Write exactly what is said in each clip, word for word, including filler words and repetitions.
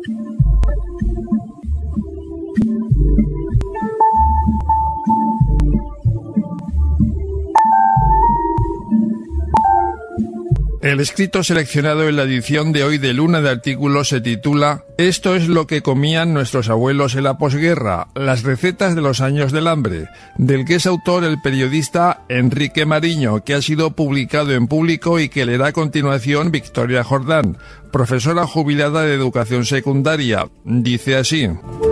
El escrito seleccionado en la edición de hoy de Luna de Artículos se titula «Esto es lo que comían nuestros abuelos en la posguerra, las recetas de los años del hambre», del que es autor el periodista Enrique Mariño, que ha sido publicado en Público y que leerá a continuación Victoria Jordán, profesora jubilada de educación secundaria. Dice así: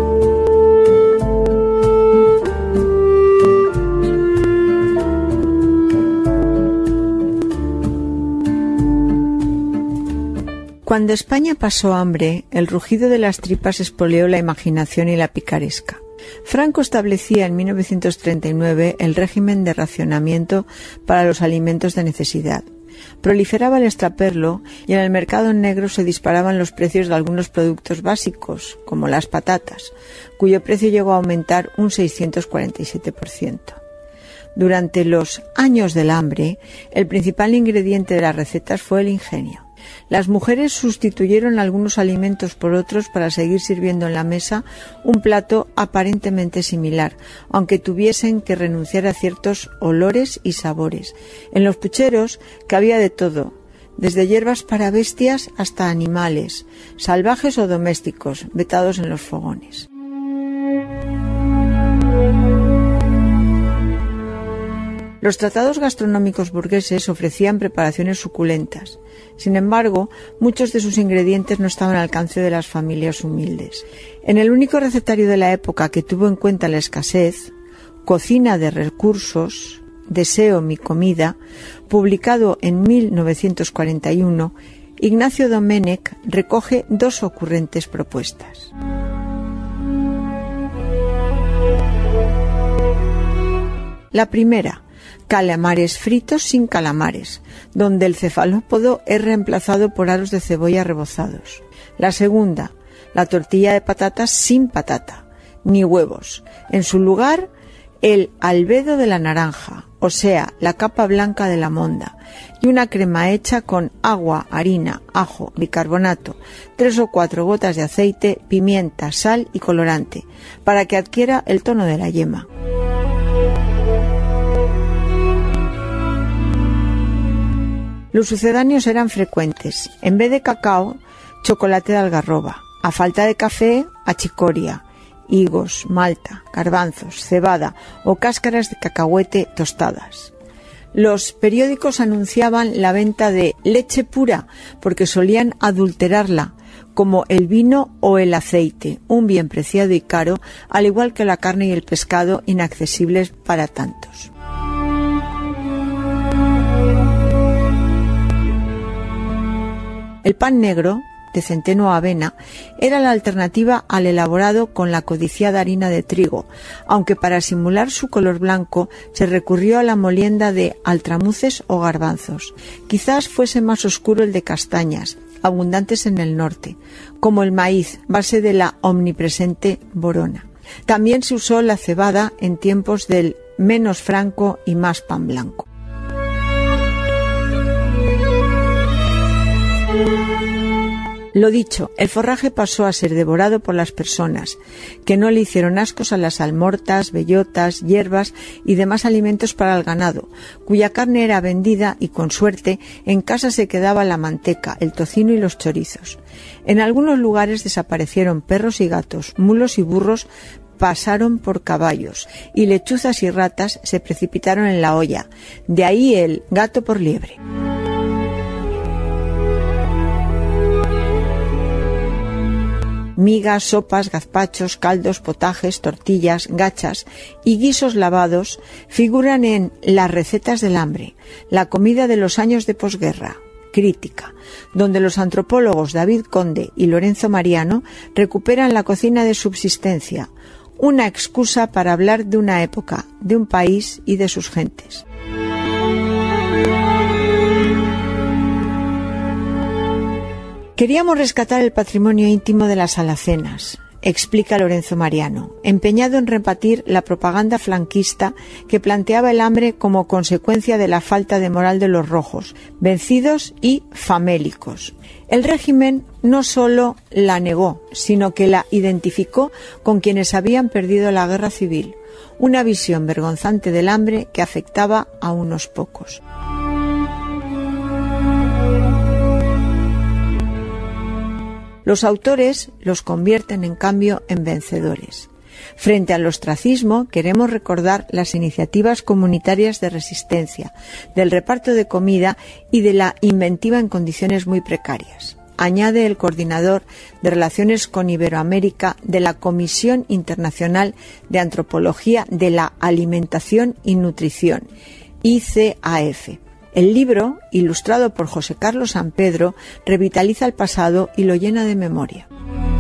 Cuando España pasó hambre, el rugido de las tripas expolió la imaginación y la picaresca. Franco establecía en mil novecientos treinta y nueve el régimen de racionamiento para los alimentos de necesidad. Proliferaba el extraperlo y en el mercado negro se disparaban los precios de algunos productos básicos, como las patatas, cuyo precio llegó a aumentar un seiscientos cuarenta y siete por ciento. Durante los años del hambre, el principal ingrediente de las recetas fue el ingenio. Las mujeres sustituyeron algunos alimentos por otros para seguir sirviendo en la mesa un plato aparentemente similar, aunque tuviesen que renunciar a ciertos olores y sabores. En los pucheros cabía de todo, desde hierbas para bestias hasta animales, salvajes o domésticos, vetados en los fogones. Los tratados gastronómicos burgueses ofrecían preparaciones suculentas. Sin embargo, muchos de sus ingredientes no estaban al alcance de las familias humildes. En el único recetario de la época que tuvo en cuenta la escasez, Cocina de recursos, Deseo mi comida, publicado en mil novecientos cuarenta y uno, Ignacio Doménech recoge dos ocurrentes propuestas. La primera: calamares fritos sin calamares, donde el cefalópodo es reemplazado por aros de cebolla rebozados. La segunda: la tortilla de patatas sin patata, ni huevos. En su lugar, el albedo de la naranja, o sea, la capa blanca de la monda, y una crema hecha con agua, harina, ajo, bicarbonato, tres o cuatro gotas de aceite, pimienta, sal y colorante, para que adquiera el tono de la yema. Los sucedáneos eran frecuentes. En vez de cacao, chocolate de algarroba. A falta de café, achicoria, higos, malta, garbanzos, cebada o cáscaras de cacahuete tostadas. Los periódicos anunciaban la venta de leche pura porque solían adulterarla, como el vino o el aceite, un bien preciado y caro, al igual que la carne y el pescado, inaccesibles para tantos. El pan negro, de centeno o avena, era la alternativa al elaborado con la codiciada harina de trigo, aunque para simular su color blanco se recurrió a la molienda de altramuces o garbanzos. Quizás fuese más oscuro el de castañas, abundantes en el norte, como el maíz, base de la omnipresente borona. También se usó la cebada en tiempos del menos franco y más pan blanco. Lo dicho, el forraje pasó a ser devorado por las personas, que no le hicieron ascos a las almortas, bellotas, hierbas y demás alimentos para el ganado, cuya carne era vendida y, con suerte, en casa se quedaba la manteca, el tocino y los chorizos. En algunos lugares desaparecieron perros y gatos, mulos y burros pasaron por caballos, y lechuzas y ratas se precipitaron en la olla. De ahí el gato por liebre. Migas, sopas, gazpachos, caldos, potajes, tortillas, gachas y guisos lavados figuran en Las recetas del hambre, la comida de los años de posguerra, crítica, donde los antropólogos David Conde y Lorenzo Mariano recuperan la cocina de subsistencia, una excusa para hablar de una época, de un país y de sus gentes. Queríamos rescatar el patrimonio íntimo de las alacenas. explica Lorenzo Mariano, empeñado en rebatir la propaganda franquista que planteaba el hambre como consecuencia de la falta de moral de los rojos, vencidos y famélicos. El régimen no solo la negó, sino que la identificó con quienes habían perdido la guerra civil, una visión vergonzante del hambre que afectaba a unos pocos. Los autores los convierten, en cambio, en vencedores. Frente al ostracismo, queremos recordar las iniciativas comunitarias de resistencia, del reparto de comida y de la inventiva en condiciones muy precarias. Añade el coordinador de Relaciones con Iberoamérica de la Comisión Internacional de Antropología de la Alimentación y Nutrición, I C A F. El libro, ilustrado por José Carlos Sampedro, revitaliza el pasado y lo llena de memoria.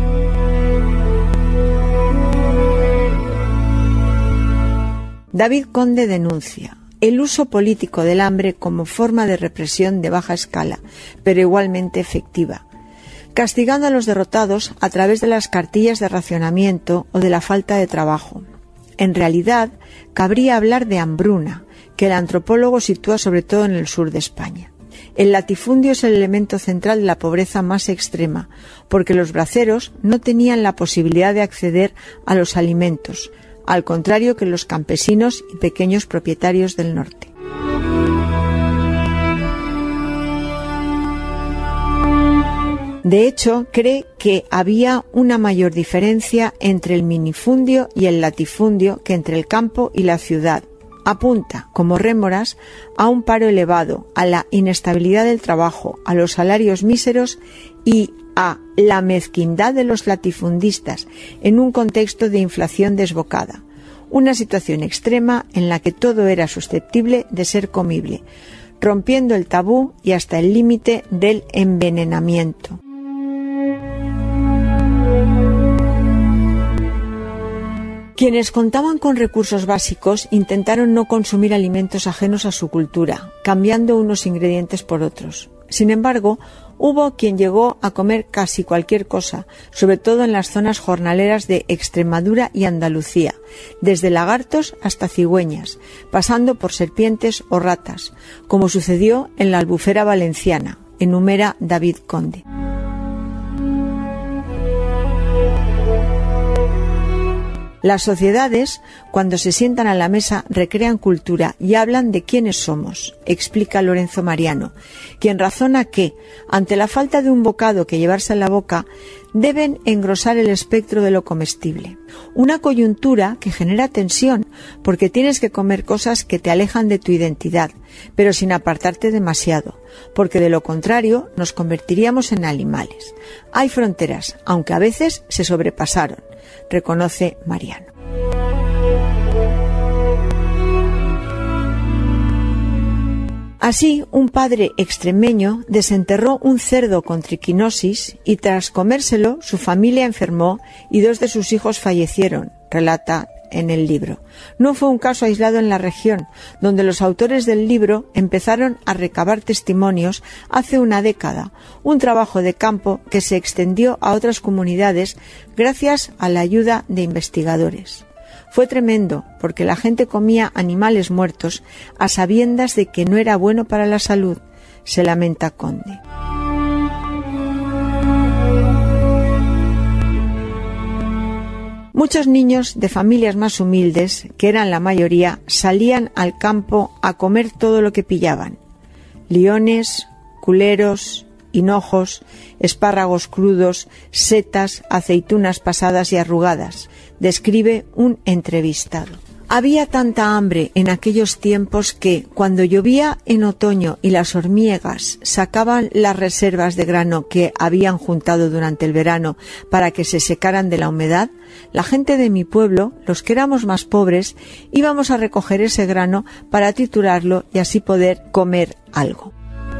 David Conde denuncia el uso político del hambre como forma de represión de baja escala, pero igualmente efectiva, castigando a los derrotados a través de las cartillas de racionamiento o de la falta de trabajo. En realidad, cabría hablar de hambruna, que el antropólogo sitúa sobre todo en el sur de España. El latifundio es el elemento central de la pobreza más extrema, porque los braceros no tenían la posibilidad de acceder a los alimentos, al contrario que los campesinos y pequeños propietarios del norte. De hecho, cree que había una mayor diferencia entre el minifundio y el latifundio que entre el campo y la ciudad. Apunta, como rémoras, a un paro elevado, a la inestabilidad del trabajo, a los salarios míseros y a la mezquindad de los latifundistas en un contexto de inflación desbocada. Una situación extrema en la que todo era susceptible de ser comible, rompiendo el tabú y hasta el límite del envenenamiento. Quienes contaban con recursos básicos intentaron no consumir alimentos ajenos a su cultura, cambiando unos ingredientes por otros. Sin embargo, hubo quien llegó a comer casi cualquier cosa, sobre todo en las zonas jornaleras de Extremadura y Andalucía, desde lagartos hasta cigüeñas, pasando por serpientes o ratas, como sucedió en la Albufera valenciana, enumera David Conde. Las sociedades, cuando se sientan a la mesa, recrean cultura y hablan de quiénes somos, explica Lorenzo Mariano, quien razona que, ante la falta de un bocado que llevarse en la boca, deben engrosar el espectro de lo comestible. Una coyuntura que genera tensión, porque tienes que comer cosas que te alejan de tu identidad, pero sin apartarte demasiado, porque de lo contrario nos convertiríamos en animales. Hay fronteras, aunque a veces se sobrepasaron, reconoce Mariano. Así, un padre extremeño desenterró un cerdo con triquinosis y tras comérselo su familia enfermó y dos de sus hijos fallecieron, relata en el libro. No fue un caso aislado en la región, donde los autores del libro empezaron a recabar testimonios hace una década, un trabajo de campo que se extendió a otras comunidades gracias a la ayuda de investigadores. Fue tremendo, porque la gente comía animales muertos a sabiendas de que no era bueno para la salud, se lamenta Conde. Muchos niños de familias más humildes, que eran la mayoría, salían al campo a comer todo lo que pillaban: liones, culeros, hinojos, espárragos crudos, setas, aceitunas pasadas y arrugadas, describe un entrevistado. Había tanta hambre en aquellos tiempos que, cuando llovía en otoño y las hormigas sacaban las reservas de grano que habían juntado durante el verano para que se secaran de la humedad, la gente de mi pueblo, los que éramos más pobres, íbamos a recoger ese grano para triturarlo y así poder comer algo.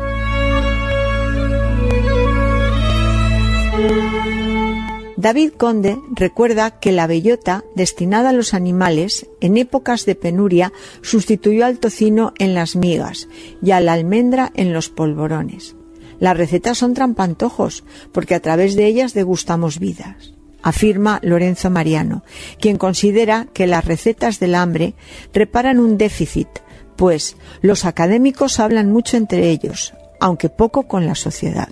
David Conde recuerda que la bellota destinada a los animales en épocas de penuria sustituyó al tocino en las migas y a la almendra en los polvorones. Las recetas son trampantojos porque a través de ellas degustamos vidas. afirma Lorenzo Mariano, quien considera que las recetas del hambre reparan un déficit, pues los académicos hablan mucho entre ellos, aunque poco con la sociedad.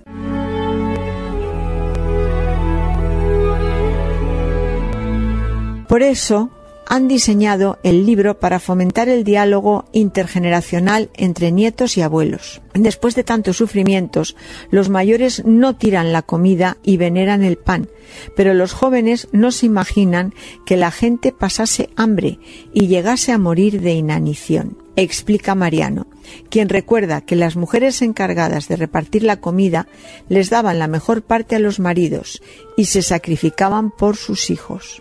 Por eso, han diseñado el libro para fomentar el diálogo intergeneracional entre nietos y abuelos. Después de tantos sufrimientos, los mayores no tiran la comida y veneran el pan, pero los jóvenes no se imaginan que la gente pasase hambre y llegase a morir de inanición, explica Mariano, quien recuerda que las mujeres encargadas de repartir la comida les daban la mejor parte a los maridos y se sacrificaban por sus hijos.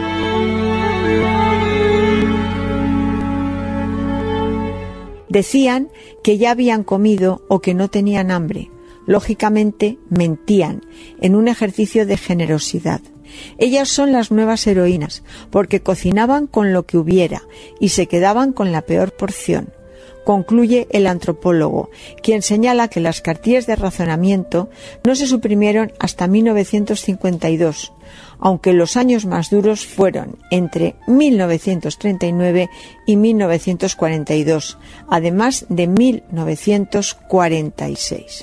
Decían que ya habían comido o que no tenían hambre. Lógicamente, mentían, en un ejercicio de generosidad. Ellas son las nuevas heroínas, porque cocinaban con lo que hubiera y se quedaban con la peor porción. Concluye el antropólogo, quien señala que las cartillas de racionamiento no se suprimieron hasta mil novecientos cincuenta y dos, aunque los años más duros fueron entre mil novecientos treinta y nueve y mil novecientos cuarenta y dos, además de mil novecientos cuarenta y seis.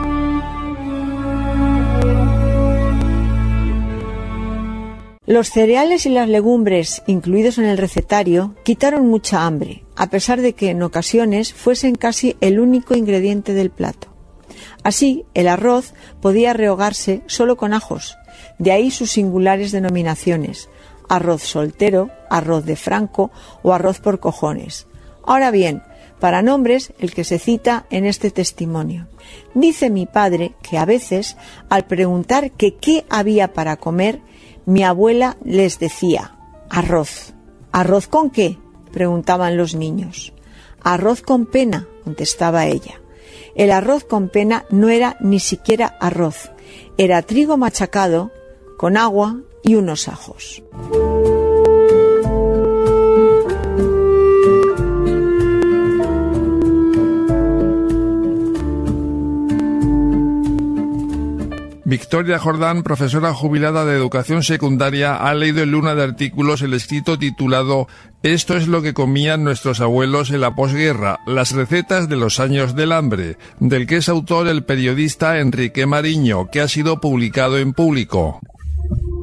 Los cereales y las legumbres incluidos en el recetario quitaron mucha hambre, a pesar de que en ocasiones fuesen casi el único ingrediente del plato. Así, el arroz podía rehogarse solo con ajos, de ahí sus singulares denominaciones: arroz soltero, arroz de Franco o arroz por cojones. Ahora bien, para nombres el que se cita en este testimonio. Dice mi padre que a veces, al preguntar que qué había para comer, mi abuela les decía: arroz. ¿Arroz con qué?, preguntaban los niños. Arroz con pena, contestaba ella. El arroz con pena no era ni siquiera arroz, era trigo machacado con agua y unos ajos. Victoria Jordán, profesora jubilada de educación secundaria, ha leído en Luna de Artículos el escrito titulado «Esto es lo que comían nuestros abuelos en la posguerra, las recetas de los años del hambre», del que es autor el periodista Enrique Mariño, que ha sido publicado en Público.